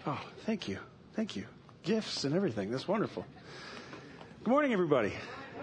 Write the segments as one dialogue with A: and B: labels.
A: Oh, thank you. Thank you. Gifts and everything. That's wonderful. Good morning, everybody.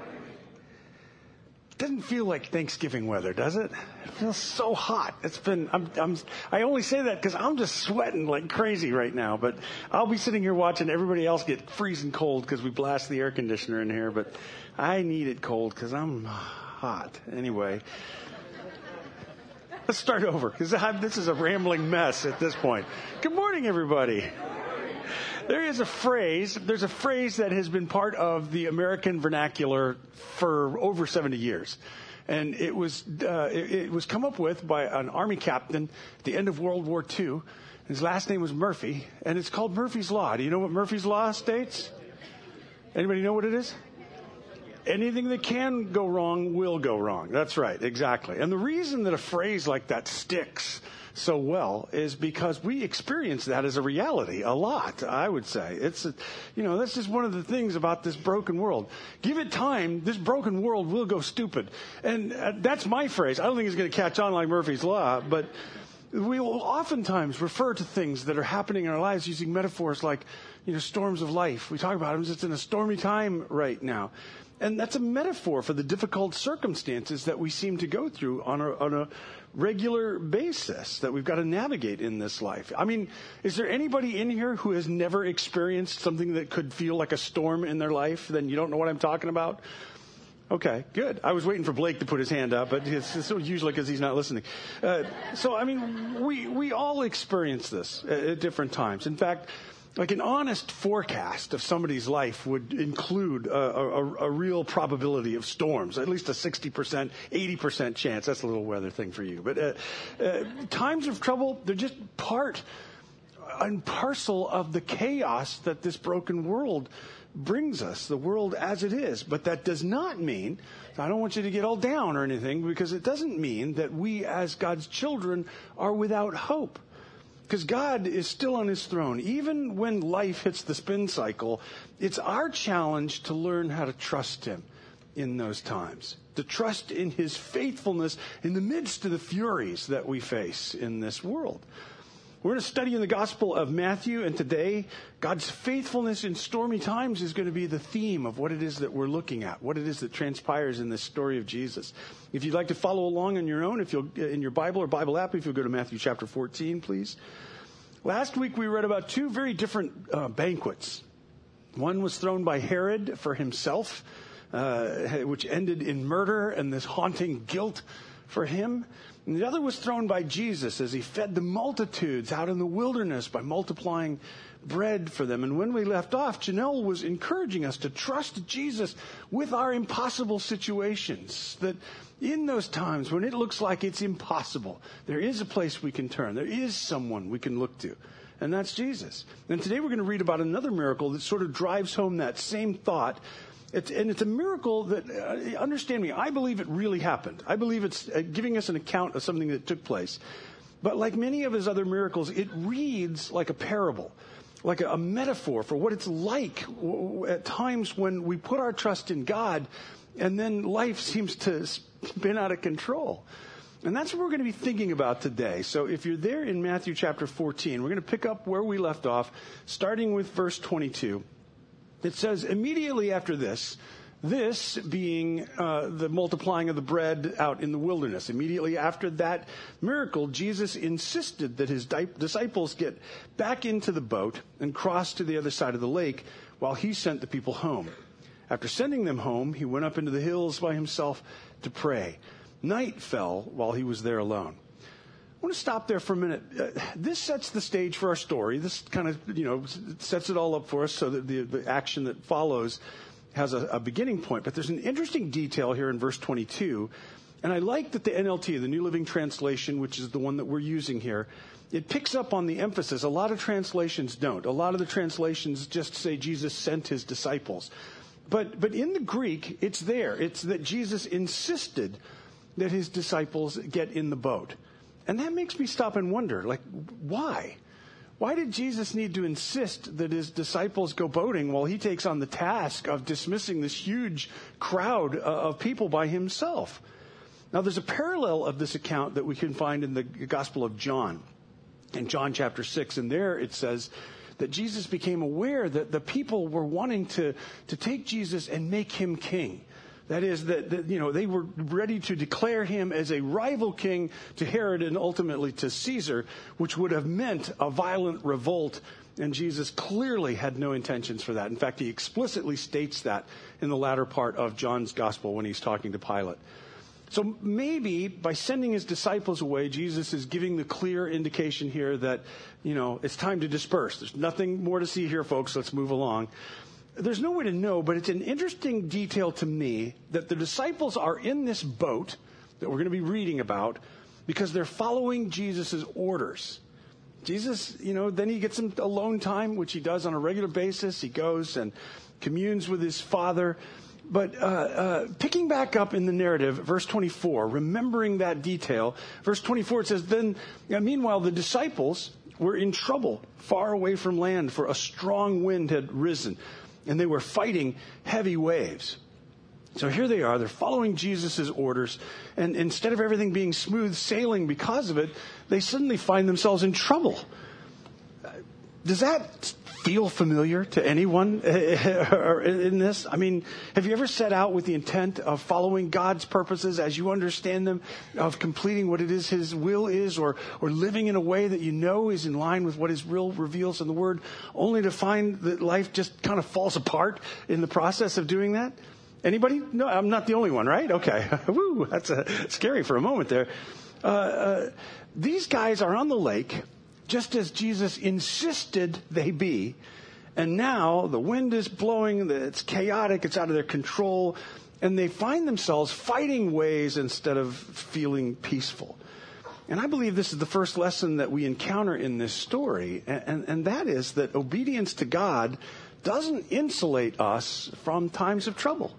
A: Doesn't feel like Thanksgiving weather, does it? It feels so hot. It's been, I only say that because I'm just sweating like crazy right now, but I'll be sitting here watching everybody else get freezing cold because we blast the air conditioner in here, but I need it cold because I'm hot. Anyway, let's start over because this is a rambling mess at this point. Good morning, everybody. There's a phrase that has been part of the American vernacular for over 70 years. And it was come up with by an Army captain at the end of World War II. His last name was Murphy, and it's called Murphy's Law. Do you know what Murphy's Law states? Anybody know what it is? Anything that can go wrong will go wrong. That's right, exactly. And the reason that a phrase like that sticks so well is because we experience that as a reality a lot, I would say. That's just one of the things about this broken world. Give it time, this broken world will go stupid. And that's my phrase. I don't think it's going to catch on like Murphy's Law, but we will oftentimes refer to things that are happening in our lives using metaphors like, storms of life. We talk about them. It's in a stormy time right now. And that's a metaphor for the difficult circumstances that we seem to go through on a regular basis that we've got to navigate in this life. I mean, is there anybody in here who has never experienced something that could feel like a storm in their life? Then you don't know what I'm talking about? Okay, good. I was waiting for Blake to put his hand up, but it's usually because he's not listening. We all experience this at different times. In fact, like an honest forecast of somebody's life would include a real probability of storms, at least a 60%, 80% chance. That's a little weather thing for you. But times of trouble, they're just part and parcel of the chaos that this broken world brings us, the world as it is. But that does not mean, I don't want you to get all down or anything, because it doesn't mean that we as God's children are without hope. Because God is still on his throne. Even when life hits the spin cycle, it's our challenge to learn how to trust him in those times. To trust in his faithfulness in the midst of the furies that we face in this world. We're going to study in the Gospel of Matthew, and today, God's faithfulness in stormy times is going to be the theme of what it is that we're looking at, what it is that transpires in this story of Jesus. If you'd like to follow along on your own, if you'll in your Bible or Bible app, if you'll go to Matthew chapter 14, please. Last week, we read about two very different banquets. One was thrown by Herod for himself, which ended in murder and this haunting guilt for him. And the other was thrown by Jesus as he fed the multitudes out in the wilderness by multiplying bread for them. And when we left off, Janelle was encouraging us to trust Jesus with our impossible situations. That in those times when it looks like it's impossible, there is a place we can turn. There is someone we can look to. And that's Jesus. And today we're going to read about another miracle that sort of drives home that same thought. It's a miracle that, understand me, I believe it really happened. I believe it's giving us an account of something that took place. But like many of his other miracles, it reads like a parable, like a metaphor for what it's like at times when we put our trust in God and then life seems to spin out of control. And that's what we're going to be thinking about today. So if you're there in Matthew chapter 14, we're going to pick up where we left off, starting with verse 22. It says, immediately after this being the multiplying of the bread out in the wilderness. Immediately after that miracle, Jesus insisted that his disciples get back into the boat and cross to the other side of the lake while he sent the people home. After sending them home, he went up into the hills by himself to pray. Night fell while he was there alone. I want to stop there for a minute. This sets the stage for our story. This kind of, sets it all up for us so that the action that follows has a beginning point. But there's an interesting detail here in verse 22. And I like that the NLT, the New Living Translation, which is the one that we're using here, it picks up on the emphasis. A lot of translations don't. A lot of the translations just say Jesus sent his disciples. But in the Greek, it's there. It's that Jesus insisted that his disciples get in the boat. And that makes me stop and wonder, why? Why did Jesus need to insist that his disciples go boating while he takes on the task of dismissing this huge crowd of people by himself? Now, there's a parallel of this account that we can find in the Gospel of John, in John chapter 6. And there it says that Jesus became aware that the people were wanting to take Jesus and make him king. That is, that they were ready to declare him as a rival king to Herod and ultimately to Caesar, which would have meant a violent revolt. And Jesus clearly had no intentions for that. In fact, he explicitly states that in the latter part of John's gospel when he's talking to Pilate. So maybe by sending his disciples away, Jesus is giving the clear indication here that, it's time to disperse. There's nothing more to see here, folks. Let's move along. There's no way to know, but it's an interesting detail to me that the disciples are in this boat that we're going to be reading about because they're following Jesus' orders. Jesus, then he gets some alone time, which he does on a regular basis. He goes and communes with his Father. But picking back up in the narrative, verse 24, remembering that detail, verse 24, it says, meanwhile, the disciples were in trouble far away from land, for a strong wind had risen, and they were fighting heavy waves. So here they are, they're following Jesus' orders, and instead of everything being smooth sailing because of it, they suddenly find themselves in trouble. Does that feel familiar to anyone in this? I mean, have you ever set out with the intent of following God's purposes as you understand them, of completing what it is his will is, or living in a way that you know is in line with what his will reveals in the Word, only to find that life just kind of falls apart in the process of doing that? Anybody? No, I'm not the only one, right? Okay. Woo, that's scary for a moment there. These guys are on the lake, just as Jesus insisted they be. And now the wind is blowing, it's chaotic, it's out of their control, and they find themselves fighting waves instead of feeling peaceful. And I believe this is the first lesson that we encounter in this story, and that is that obedience to God doesn't insulate us from times of trouble.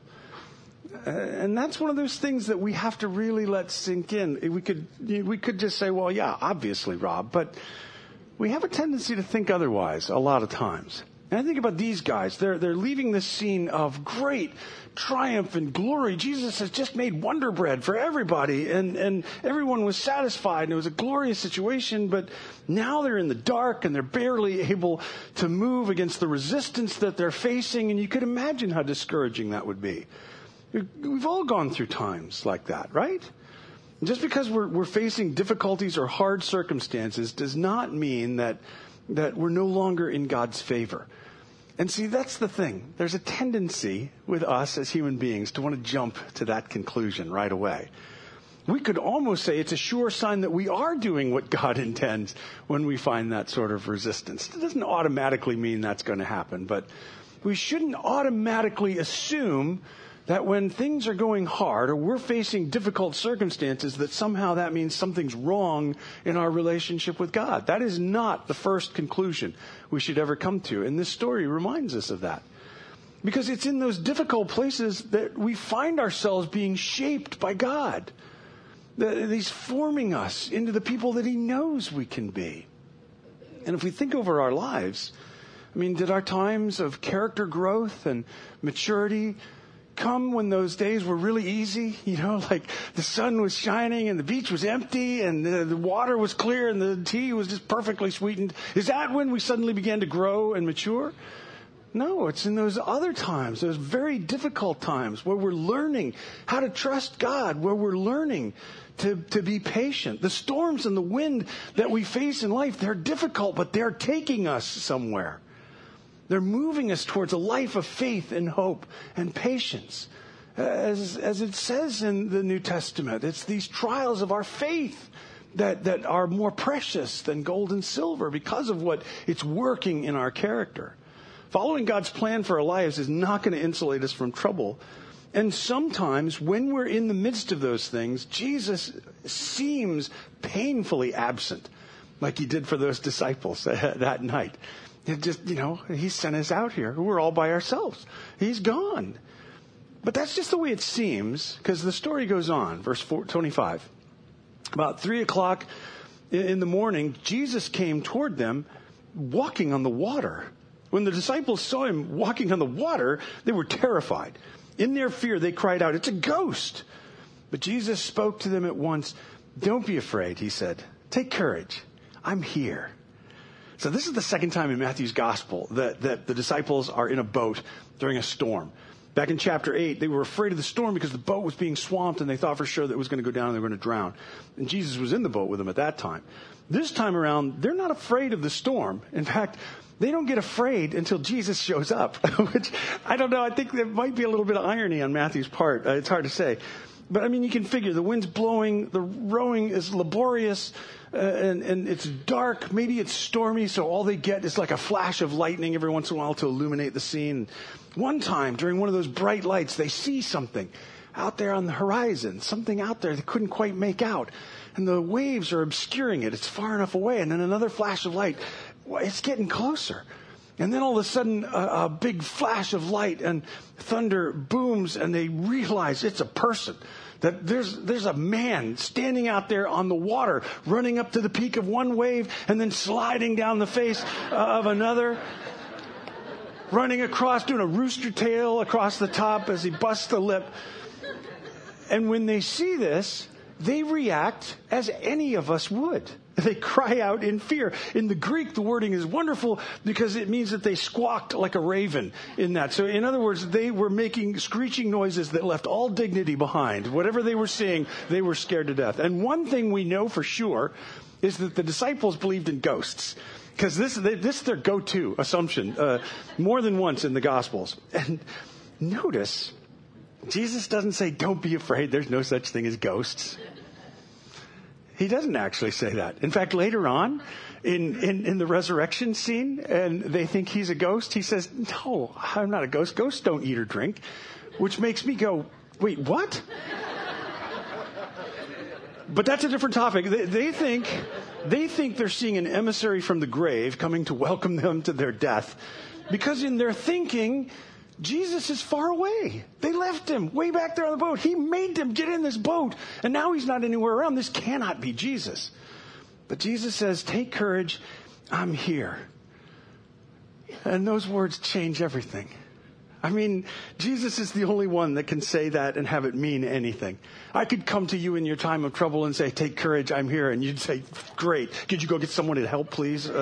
A: And that's one of those things that we have to really let sink in. We could just say, well, yeah, obviously, Rob, but we have a tendency to think otherwise a lot of times. And I think about these guys. They're leaving this scene of great triumph and glory. Jesus has just made Wonder Bread for everybody, and everyone was satisfied, and it was a glorious situation, but now they're in the dark, and they're barely able to move against the resistance that they're facing, and you could imagine how discouraging that would be. We've all gone through times like that, right? Just because we're facing difficulties or hard circumstances does not mean that we're no longer in God's favor. And see, that's the thing. There's a tendency with us as human beings to want to jump to that conclusion right away. We could almost say it's a sure sign that we are doing what God intends when we find that sort of resistance. It doesn't automatically mean that's going to happen, but we shouldn't automatically assume that when things are going hard or we're facing difficult circumstances, that somehow that means something's wrong in our relationship with God. That is not the first conclusion we should ever come to. And this story reminds us of that. Because it's in those difficult places that we find ourselves being shaped by God. That He's forming us into the people that He knows we can be. And if we think over our lives, did our times of character growth and maturity come when those days were really easy, like the sun was shining and the beach was empty and the water was clear and the tea was just perfectly sweetened? Is that when we suddenly began to grow and mature? No, it's in those other times, those very difficult times where we're learning how to trust God, where we're learning to be patient. The storms and the wind that we face in life, they're difficult, but they're taking us somewhere. They're moving us towards a life of faith and hope and patience. As it says in the New Testament, it's these trials of our faith that are more precious than gold and silver because of what it's working in our character. Following God's plan for our lives is not going to insulate us from trouble. And sometimes when we're in the midst of those things, Jesus seems painfully absent, like He did for those disciples that night. It just, He sent us out here. We're all by ourselves. He's gone. But that's just the way it seems, because the story goes on. Verse 25. About 3:00 in the morning, Jesus came toward them walking on the water. When the disciples saw Him walking on the water, they were terrified. In their fear, they cried out, "It's a ghost!" But Jesus spoke to them at once. "Don't be afraid," He said. "Take courage. I'm here." So this is the second time in Matthew's gospel that the disciples are in a boat during a storm. Back in chapter 8, they were afraid of the storm because the boat was being swamped and they thought for sure that it was going to go down and they were going to drown. And Jesus was in the boat with them at that time. This time around, they're not afraid of the storm. In fact, they don't get afraid until Jesus shows up, which I don't know. I think there might be a little bit of irony on Matthew's part. It's hard to say. But I mean, you can figure the wind's blowing, the rowing is laborious, and it's dark. Maybe it's stormy, so all they get is like a flash of lightning every once in a while to illuminate the scene. One time, during one of those bright lights, they see something out there on the horizon, something out there they couldn't quite make out. And the waves are obscuring it. It's far enough away. And then another flash of light. It's getting closer. And then all of a sudden, a big flash of light and thunder booms, and they realize it's a person. That there's a man standing out there on the water, running up to the peak of one wave and then sliding down the face of another, running across, doing a rooster tail across the top as he busts a lip. And when they see this, they react as any of us would. They cry out in fear. In the Greek, the wording is wonderful because it means that they squawked like a raven in that. So in other words, they were making screeching noises that left all dignity behind. Whatever they were seeing, they were scared to death. And one thing we know for sure is that the disciples believed in ghosts. Because this is their go-to assumption more than once in the Gospels. And notice, Jesus doesn't say, don't be afraid, there's no such thing as ghosts. He doesn't actually say that. In fact, later on, in the resurrection scene, and they think he's a ghost, he says, no, I'm not a ghost. Ghosts don't eat or drink. Which makes me go, wait, what? But that's a different topic. They think they're seeing an emissary from the grave coming to welcome them to their death. Because in their thinking, Jesus is far away. They left him way back there on the boat. He made them get in this boat. And now he's not anywhere around. This cannot be Jesus. But Jesus says, take courage. I'm here. And those words change everything. I mean, Jesus is the only one that can say that and have it mean anything. I could come to you in your time of trouble and say, take courage, I'm here. And you'd say, great. Could you go get someone to help, please?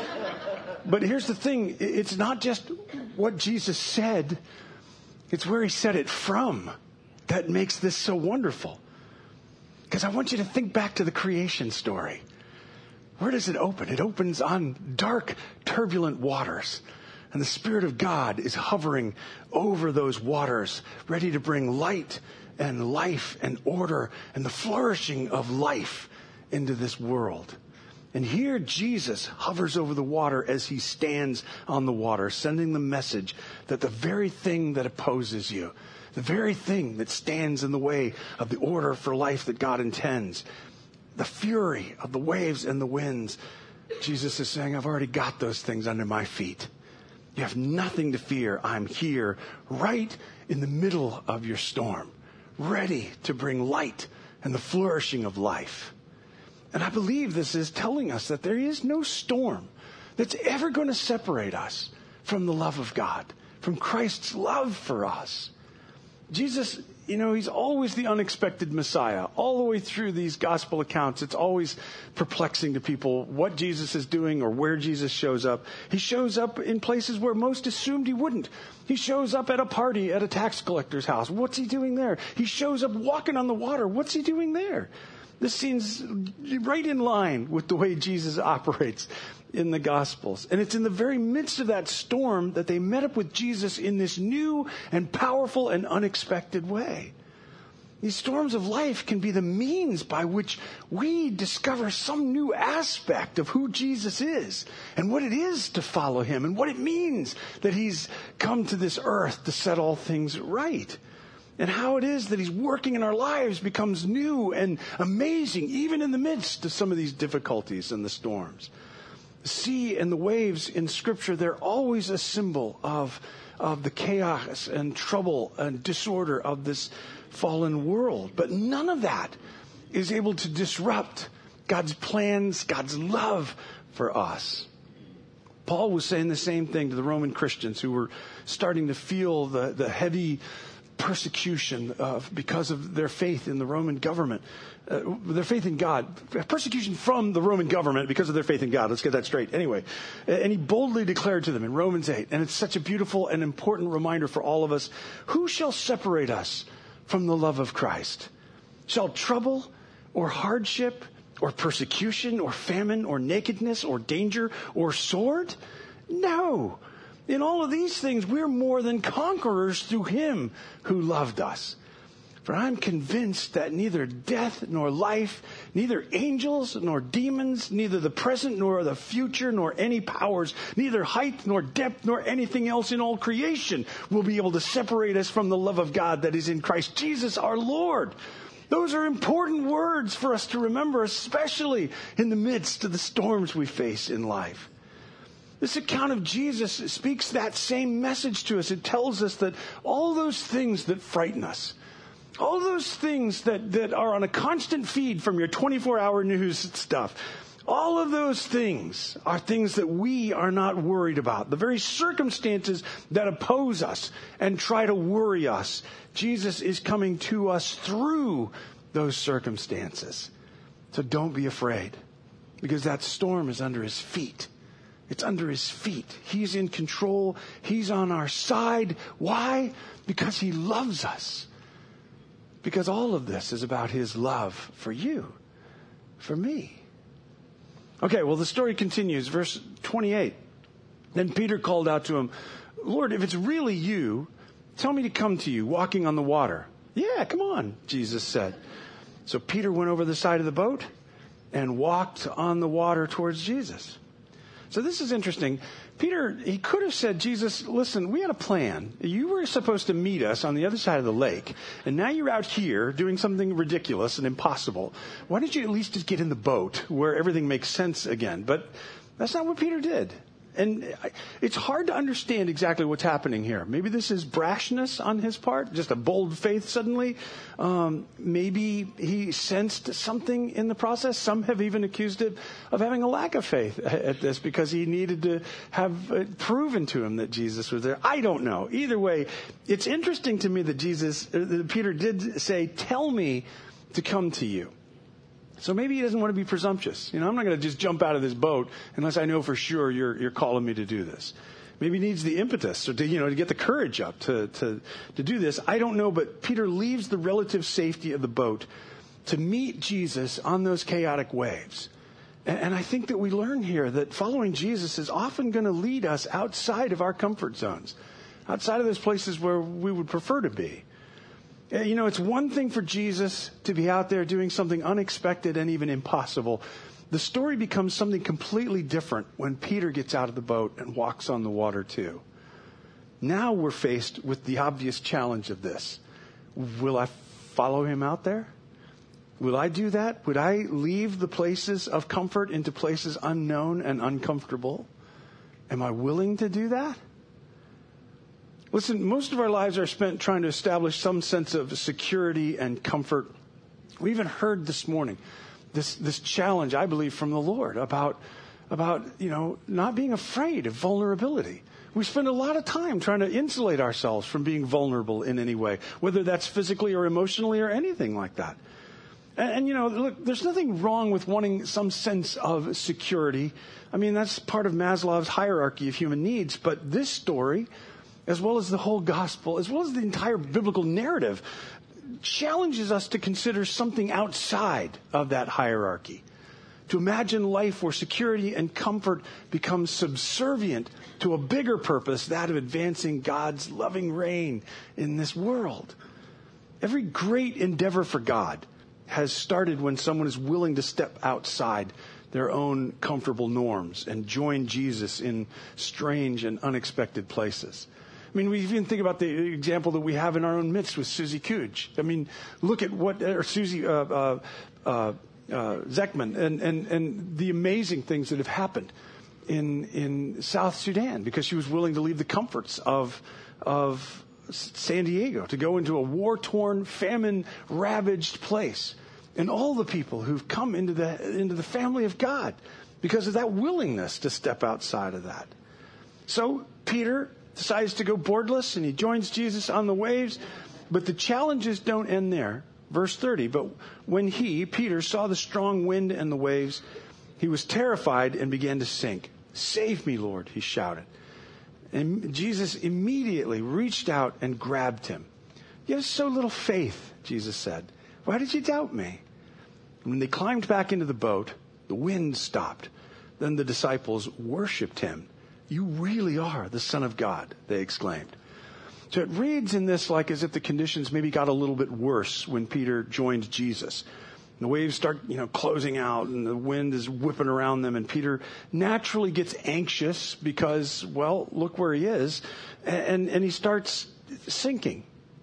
A: But here's the thing. It's not just what Jesus said. It's where he said it from that makes this so wonderful. Because I want you to think back to the creation story. Where does it open? It opens on dark, turbulent waters. And the Spirit of God is hovering over those waters, ready to bring light and life and order and the flourishing of life into this world. And here Jesus hovers over the water as he stands on the water, sending the message that the very thing that opposes you, the very thing that stands in the way of the order for life that God intends, the fury of the waves and the winds, Jesus is saying, I've already got those things under my feet. You have nothing to fear. I'm here right in the middle of your storm, ready to bring light and the flourishing of life. And I believe this is telling us that there is no storm that's ever going to separate us from the love of God, from Christ's love for us. Jesus, he's always the unexpected Messiah. All the way through these gospel accounts, it's always perplexing to people what Jesus is doing or where Jesus shows up. He shows up in places where most assumed he wouldn't. He shows up at a party at a tax collector's house. What's he doing there? He shows up walking on the water. What's he doing there? This seems right in line with the way Jesus operates in the Gospels. And it's in the very midst of that storm that they met up with Jesus in this new and powerful and unexpected way. These storms of life can be the means by which we discover some new aspect of who Jesus is and what it is to follow him and what it means that he's come to this earth to set all things right. And how it is that he's working in our lives becomes new and amazing, even in the midst of some of these difficulties and the storms. The sea and the waves in Scripture, they're always a symbol of the chaos and trouble and disorder of this fallen world. But none of that is able to disrupt God's plans, God's love for us. Paul was saying the same thing to the Roman Christians who were starting to feel the heavy persecution because of their faith in the Roman government, their faith in God, persecution from the Roman government because of their faith in God. Let's get that straight. Anyway, and he boldly declared to them in Romans 8, and it's such a beautiful and important reminder for all of us, who shall separate us from the love of Christ? Shall trouble or hardship or persecution or famine or nakedness or danger or sword? No. In all of these things, we're more than conquerors through him who loved us. For I'm convinced that neither death nor life, neither angels nor demons, neither the present nor the future, nor any powers, neither height nor depth nor anything else in all creation will be able to separate us from the love of God that is in Christ Jesus our Lord. Those are important words for us to remember, especially in the midst of the storms we face in life. This account of Jesus speaks that same message to us. It tells us that all those things that frighten us, all those things that are on a constant feed from your 24-hour news stuff, all of those things are things that we are not worried about. The very circumstances that oppose us and try to worry us, Jesus is coming to us through those circumstances. So don't be afraid, because that storm is under his feet. It's under his feet. He's in control. He's on our side. Why? Because he loves us. Because all of this is about his love for you, for me. Okay, well, the story continues. Verse 28. Then Peter called out to him, Lord, if it's really you, tell me to come to you, walking on the water. Yeah, come on, Jesus said. So Peter went over the side of the boat and walked on the water towards Jesus. So this is interesting. Peter, he could have said, Jesus, listen, we had a plan. You were supposed to meet us on the other side of the lake, and now you're out here doing something ridiculous and impossible. Why don't you at least just get in the boat where everything makes sense again? But that's not what Peter did. And it's hard to understand exactly what's happening here. Maybe this is brashness on his part, just a bold faith suddenly. Maybe he sensed something in the process. Some have even accused him of having a lack of faith at this because he needed to have it proven to him that Jesus was there. I don't know. Either way, it's interesting to me that Peter did say, tell me to come to you. So maybe he doesn't want to be presumptuous. I'm not going to just jump out of this boat unless I know for sure you're calling me to do this. Maybe he needs the impetus to get the courage up to do this. I don't know, but Peter leaves the relative safety of the boat to meet Jesus on those chaotic waves. And I think that we learn here that following Jesus is often going to lead us outside of our comfort zones, outside of those places where we would prefer to be. It's one thing for Jesus to be out there doing something unexpected and even impossible. The story becomes something completely different when Peter gets out of the boat and walks on the water too. Now we're faced with the obvious challenge of this. Will I follow him out there? Will I do that? Would I leave the places of comfort into places unknown and uncomfortable? Am I willing to do that? Listen, most of our lives are spent trying to establish some sense of security and comfort. We even heard this morning this challenge, I believe, from the Lord about not being afraid of vulnerability. We spend a lot of time trying to insulate ourselves from being vulnerable in any way, whether that's physically or emotionally or anything like that. And look, there's nothing wrong with wanting some sense of security. I mean, that's part of Maslow's hierarchy of human needs. But this story, as well as the whole gospel, as well as the entire biblical narrative, challenges us to consider something outside of that hierarchy. To imagine life where security and comfort become subservient to a bigger purpose, that of advancing God's loving reign in this world. Every great endeavor for God has started when someone is willing to step outside their own comfortable norms and join Jesus in strange and unexpected places. I mean, we even think about the example that we have in our own midst with Susie Cooge. I mean, look at Susie Zekman and the amazing things that have happened in South Sudan because she was willing to leave the comforts of San Diego to go into a war-torn, famine-ravaged place. And all the people who've come into the family of God because of that willingness to step outside of that. So Peter decides to go boardless, and he joins Jesus on the waves. But the challenges don't end there. Verse 30, but when he, Peter, saw the strong wind and the waves, he was terrified and began to sink. Save me, Lord, he shouted. And Jesus immediately reached out and grabbed him. You have so little faith, Jesus said. Why did you doubt me? And when they climbed back into the boat, the wind stopped. Then the disciples worshipped him. You really are the Son of God, they exclaimed. So it reads in this like as if the conditions maybe got a little bit worse when Peter joined Jesus. The waves start, closing out and the wind is whipping around them. And Peter naturally gets anxious because, well, look where he is. And he starts sinking.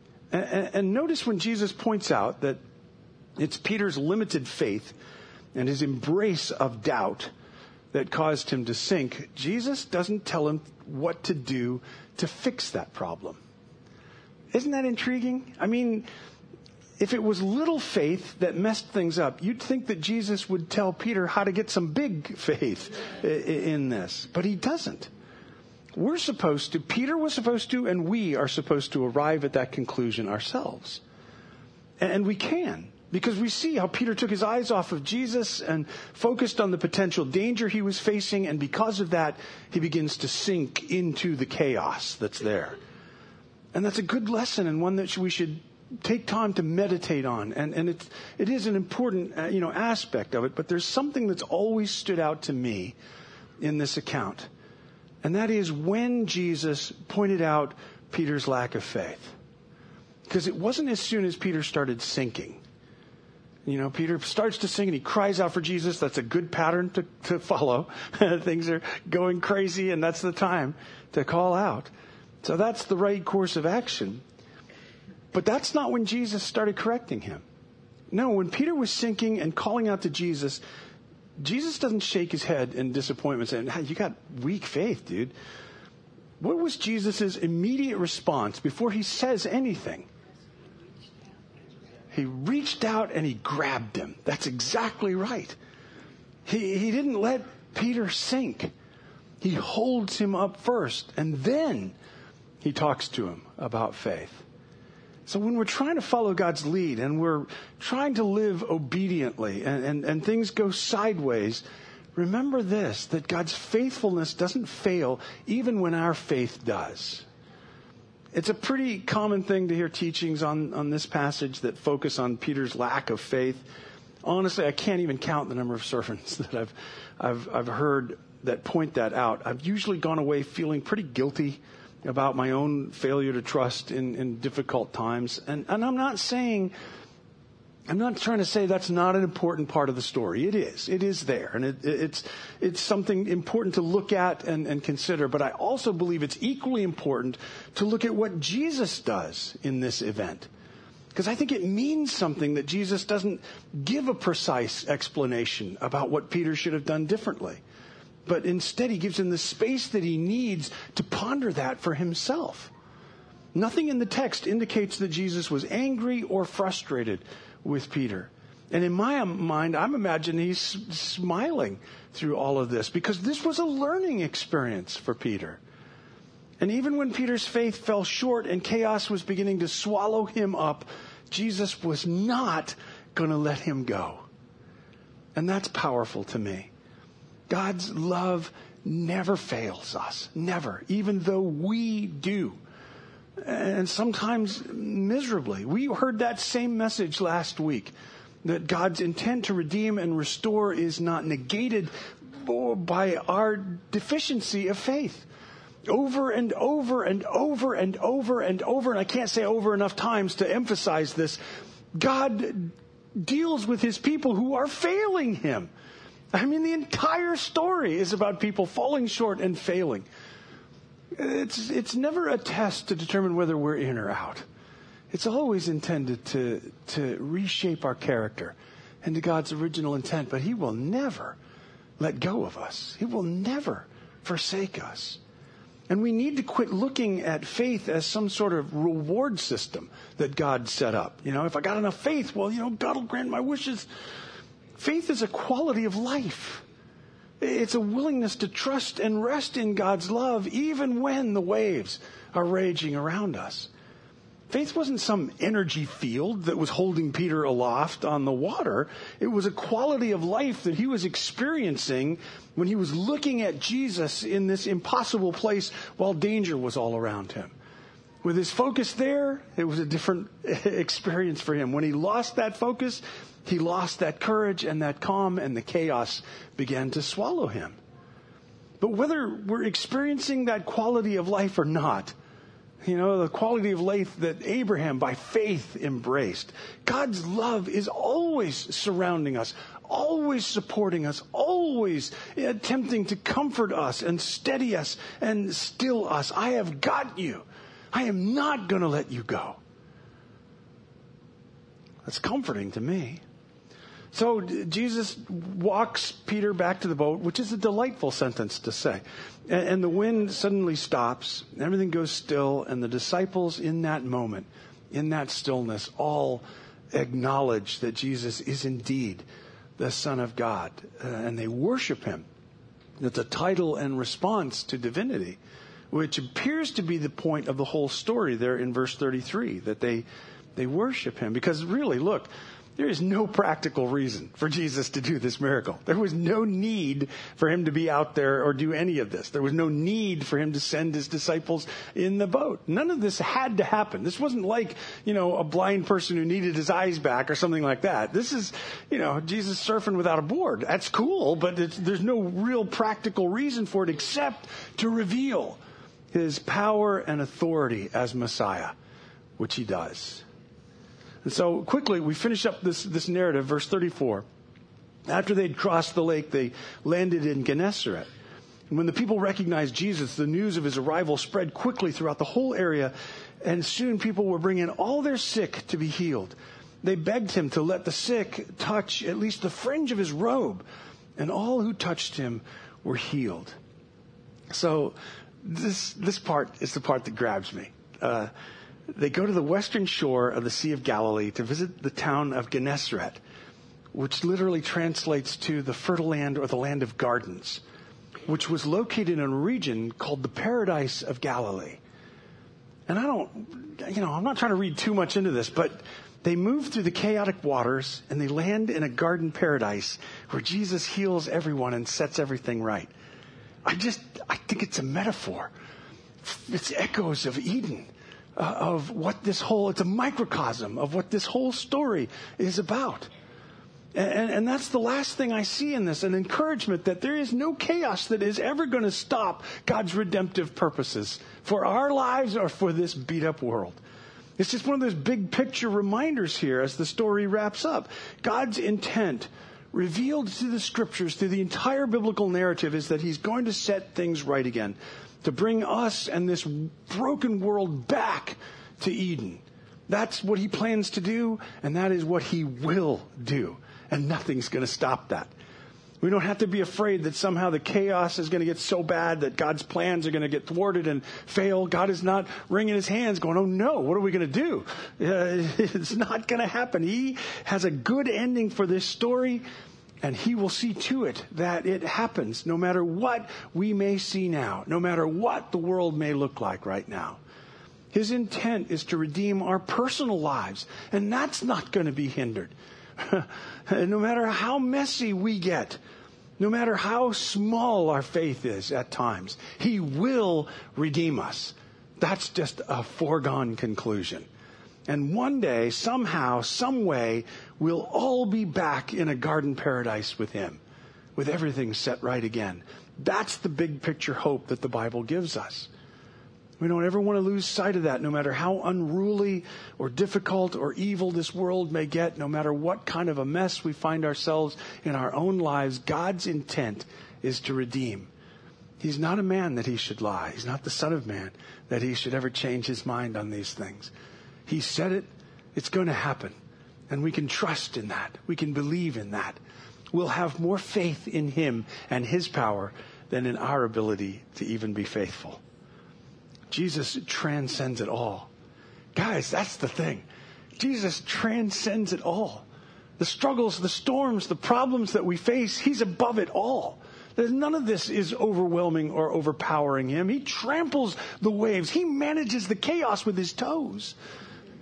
A: And notice when Jesus points out that it's Peter's limited faith and his embrace of doubt that caused him to sink, Jesus doesn't tell him what to do to fix that problem. Isn't that intriguing? I mean, if it was little faith that messed things up, you'd think that Jesus would tell Peter how to get some big faith in this. But he doesn't. Peter was supposed to, and we are supposed to arrive at that conclusion ourselves. And we can, because we see how Peter took his eyes off of Jesus and focused on the potential danger he was facing. And because of that, he begins to sink into the chaos that's there. And that's a good lesson and one that we should take time to meditate on. And it is an important, aspect of it. But there's something that's always stood out to me in this account. And that is when Jesus pointed out Peter's lack of faith. Because it wasn't as soon as Peter started sinking. Peter starts to sink and he cries out for Jesus. That's a good pattern to follow. Things are going crazy and that's the time to call out. So that's the right course of action. But that's not when Jesus started correcting him. No, when Peter was sinking and calling out to Jesus, Jesus doesn't shake his head in disappointment saying, hey, you got weak faith, dude. What was Jesus' immediate response before he says anything? He reached out and he grabbed him. That's exactly right. He didn't let Peter sink. He holds him up first and then he talks to him about faith. So when we're trying to follow God's lead and we're trying to live obediently and things go sideways, remember this, that God's faithfulness doesn't fail even when our faith does. It's a pretty common thing to hear teachings on this passage that focus on Peter's lack of faith. Honestly, I can't even count the number of sermons that I've heard that point that out. I've usually gone away feeling pretty guilty about my own failure to trust in difficult times. And I'm not trying to say that's not an important part of the story. It is. It is there. And it's something important to look at and consider. But I also believe it's equally important to look at what Jesus does in this event. Because I think it means something that Jesus doesn't give a precise explanation about what Peter should have done differently. But instead, he gives him the space that he needs to ponder that for himself. Nothing in the text indicates that Jesus was angry or frustrated with Peter. And in my mind, I'm imagining he's smiling through all of this because this was a learning experience for Peter. And even when Peter's faith fell short and chaos was beginning to swallow him up, Jesus was not going to let him go. And that's powerful to me. God's love never fails us. Never. Even though we do. And sometimes miserably. We heard that same message last week. That God's intent to redeem and restore is not negated by our deficiency of faith. Over and over and over and over and over. And I can't say over enough times to emphasize this. God deals with his people who are failing him. I mean, the entire story is about people falling short and failing. It's never a test to determine whether we're in or out. It's always intended to reshape our character into God's original intent. But he will never let go of us. He will never forsake us. And we need to quit looking at faith as some sort of reward system that God set up. If I got enough faith, well, God will grant my wishes. Faith is a quality of life. It's a willingness to trust and rest in God's love even when the waves are raging around us. Faith wasn't some energy field that was holding Peter aloft on the water. It was a quality of life that he was experiencing when he was looking at Jesus in this impossible place while danger was all around him. With his focus there, it was a different experience for him. When he lost that focus, he lost that courage and that calm, and the chaos began to swallow him. But whether we're experiencing that quality of life or not, the quality of life that Abraham by faith embraced, God's love is always surrounding us, always supporting us, always attempting to comfort us and steady us and still us. I have got you. I am not going to let you go. That's comforting to me. So Jesus walks Peter back to the boat, which is a delightful sentence to say. And the wind suddenly stops, everything goes still, and the disciples in that moment, in that stillness, all acknowledge that Jesus is indeed the Son of God. And they worship him. It's a title and response to divinity, which appears to be the point of the whole story there in verse 33, that they worship him. Because really, look, there is no practical reason for Jesus to do this miracle. There was no need for him to be out there or do any of this. There was no need for him to send his disciples in the boat. None of this had to happen. This wasn't like, a blind person who needed his eyes back or something like that. This is, Jesus surfing without a board. That's cool, but there's no real practical reason for it except to reveal his power and authority as Messiah, which he does. And so quickly, we finish up this narrative, verse 34. After they'd crossed the lake, they landed in Gennesaret. And when the people recognized Jesus, the news of his arrival spread quickly throughout the whole area, and soon people were bringing all their sick to be healed. They begged him to let the sick touch at least the fringe of his robe, and all who touched him were healed. So this part is the part that grabs me. They go to the western shore of the Sea of Galilee to visit the town of Gennesaret, which literally translates to the fertile land or the land of gardens, which was located in a region called the Paradise of Galilee. And I'm not trying to read too much into this, but they move through the chaotic waters and they land in a garden paradise where Jesus heals everyone and sets everything right. I think it's a metaphor. It's echoes of Eden. Of what it's a microcosm of what this whole story is about. And that's the last thing I see in this, an encouragement that there is no chaos that is ever going to stop God's redemptive purposes for our lives or for this beat up world. It's just one of those big picture reminders here as the story wraps up. God's intent revealed through the scriptures, through the entire biblical narrative, is that he's going to set things right again, to bring us and this broken world back to Eden. That's what he plans to do, and that is what he will do. And nothing's going to stop that. We don't have to be afraid that somehow the chaos is going to get so bad that God's plans are going to get thwarted and fail. God is not wringing his hands going, oh no, what are we going to do? It's not going to happen. He has a good ending for this story. And he will see to it that it happens no matter what we may see now, no matter what the world may look like right now. His intent is to redeem our personal lives, and that's not going to be hindered. No matter how messy we get, no matter how small our faith is at times, he will redeem us. That's just a foregone conclusion. And one day, somehow, some way, we'll all be back in a garden paradise with him, with everything set right again. That's the big picture hope that the Bible gives us. We don't ever want to lose sight of that, no matter how unruly or difficult or evil this world may get, no matter what kind of a mess we find ourselves in our own lives. God's intent is to redeem. He's not a man that he should lie. He's not the Son of Man that he should ever change his mind on these things. He said it, it's going to happen. And we can trust in that. We can believe in that. We'll have more faith in him and his power than in our ability to even be faithful. Jesus transcends it all. Guys, that's the thing. Jesus transcends it all. The struggles, the storms, the problems that we face, he's above it all. None of this is overwhelming or overpowering him. He tramples the waves. He manages the chaos with his toes.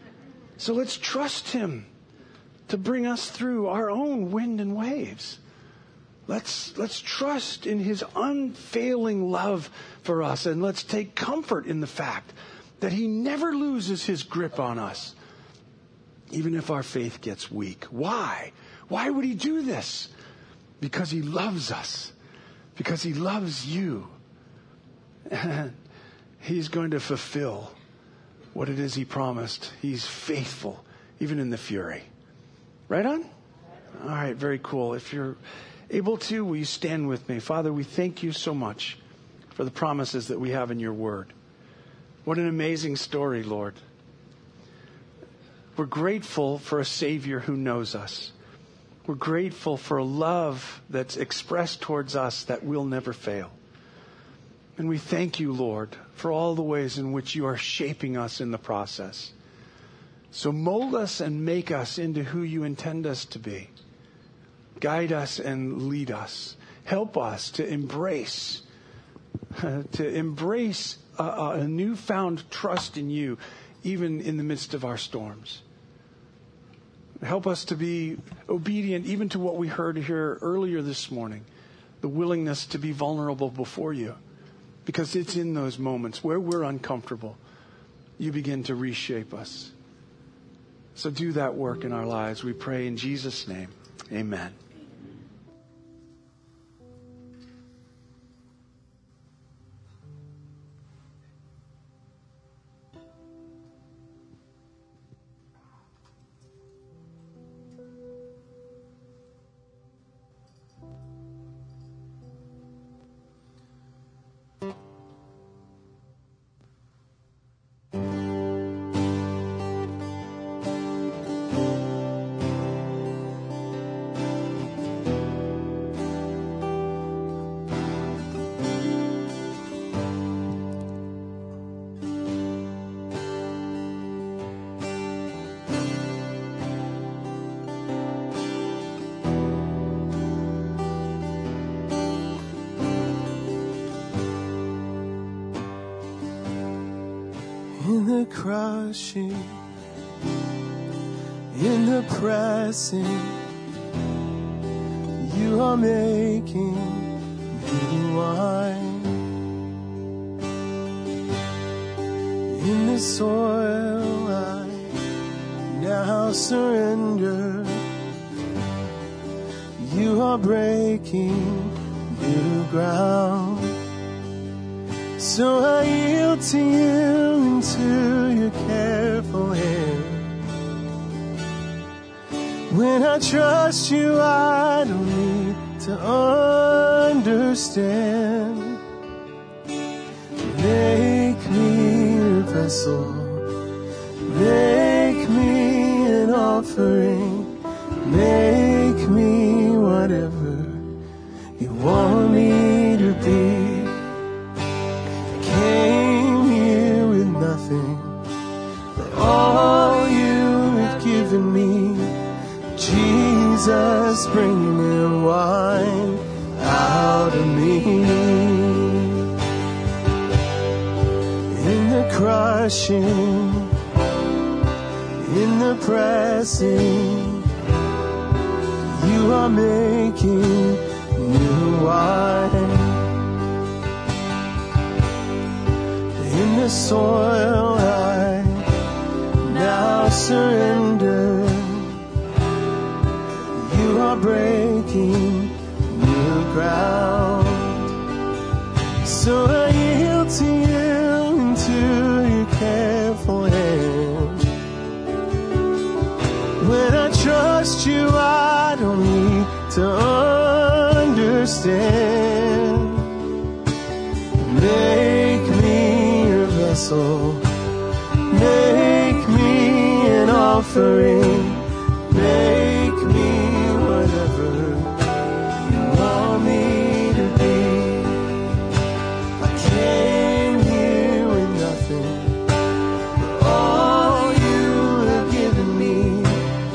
A: So let's trust him to bring us through our own wind and waves. Let's trust in his unfailing love for us, and let's take comfort in the fact that he never loses his grip on us, even if our faith gets weak. Why? Why would he do this? Because he loves us. Because he loves you. And he's going to fulfill what it is he promised. He's faithful, even in the fury. Right on? All right, very cool. If you're able to, will you stand with me? Father, we thank you so much for the promises that we have in your word. What an amazing story, Lord. We're grateful for a Savior who knows us. We're grateful for a love that's expressed towards us that will never fail. And we thank you, Lord, for all the ways in which you are shaping us in the process. So mold us and make us into who you intend us to be. Guide us and lead us. Help us to embrace a newfound trust in you, even in the midst of our storms. Help us to be obedient even to what we heard here earlier this morning, the willingness to be vulnerable before you, because it's in those moments where we're uncomfortable, you begin to reshape us. So do that work in our lives, we pray in Jesus' name. Amen.
B: In the crushing, in the pressing, you are making new wine. In the soil I now surrender, you are breaking new ground. So I yield to you into your careful hand. When I trust you, I don't need to understand. Make me your vessel. Make me an offering. Make me whatever you want me to be. Came here with nothing, but all you have given me. Jesus, bring me wine out of me. In the crushing, in the pressing, you are making new wine. In the soil I now surrender, you are breaking new ground. So I yield to you into your careful hand. When I trust you, I don't need to understand. Make me your vessel. Make me an offering. Make me whatever you want me to be. I came here with nothing, but all you have given me.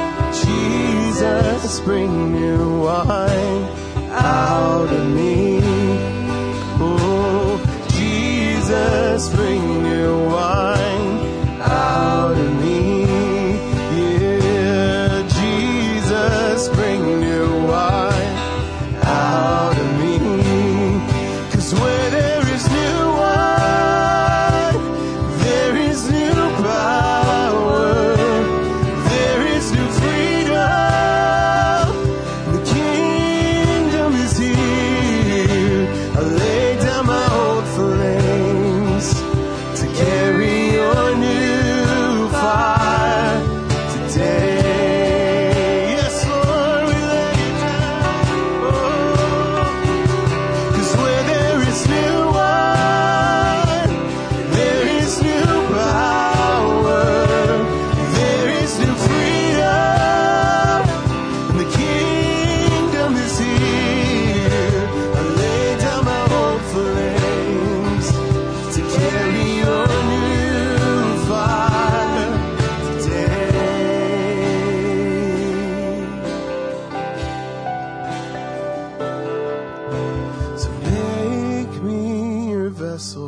B: Jesus, bring new wine out of me. Oh, Jesus, bring new wine out of me.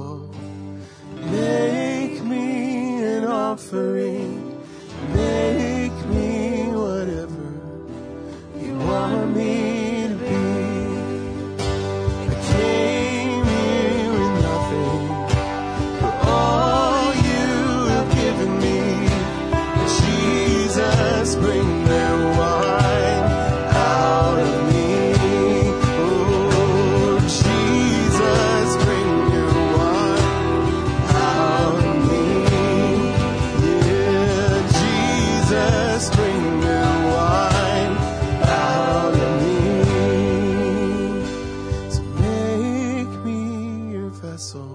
B: vessel. Make me an offering. Make me whatever you want me to be. I came here with nothing, but all you have given me. Jesus, bring their wine out of me. Oh, Jesus, bring your wine out of me. Yeah, Jesus, bring your wine out of me. So make me your vessel.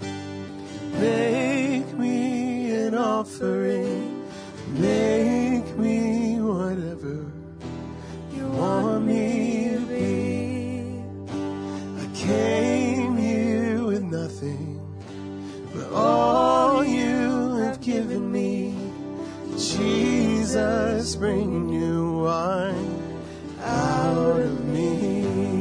B: Make me an offering. Make me whatever you want me to be. I came here with nothing, but all you have given me. Jesus, bring new wine out of me.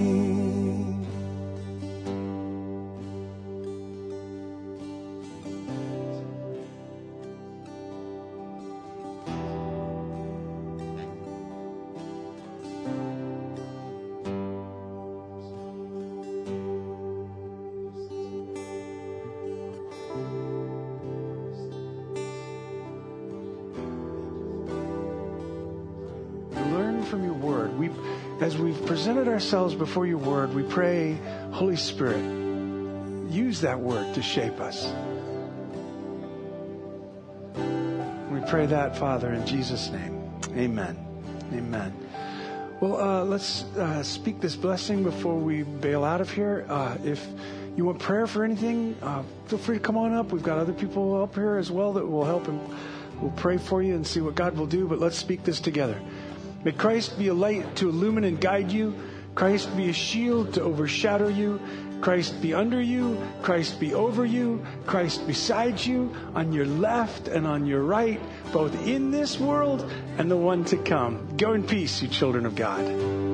A: From your word. As we've presented ourselves before your word, we pray, Holy Spirit, use that word to shape us. We pray that, Father, in Jesus' name. Amen. Amen. Well, let's speak this blessing before we bail out of here. If you want prayer for anything, feel free to come on up. We've got other people up here as well that will help, and we'll pray for you and see what God will do. But let's speak this together. May Christ be a light to illumine and guide you. Christ be a shield to overshadow you. Christ be under you. Christ be over you. Christ beside you, on your left and on your right, both in this world and the one to come. Go in peace, you children of God.